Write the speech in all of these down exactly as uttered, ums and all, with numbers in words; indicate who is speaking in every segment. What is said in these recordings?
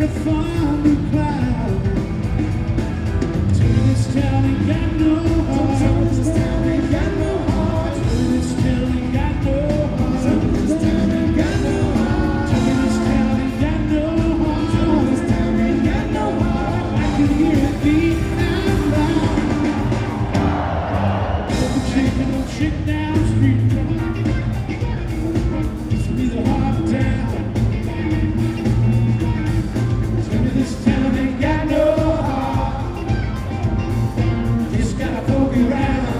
Speaker 1: a thunder cloud. To this town ain't got no heart. To this town ain't got no heart. To this town ain't got no heart. To this town ain't got no heart. To this town ain't got no heart. To this town ain't got no heart. I can hear it beat out loud. Every chick and no chick down the street. Used to be the heart of town. Tell me this town ain't got no heart. Just gotta poke it around.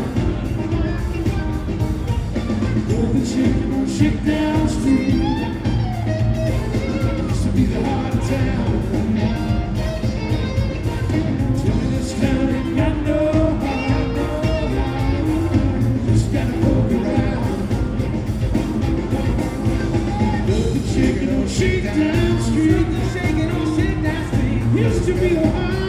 Speaker 1: Every chick and no chick down the street. Used to be the heart of town. Tell me this town ain't got no heart. Just gotta poke it around. Every chick and no chick down the street. Shaking on shit down the street. Used to be the heart.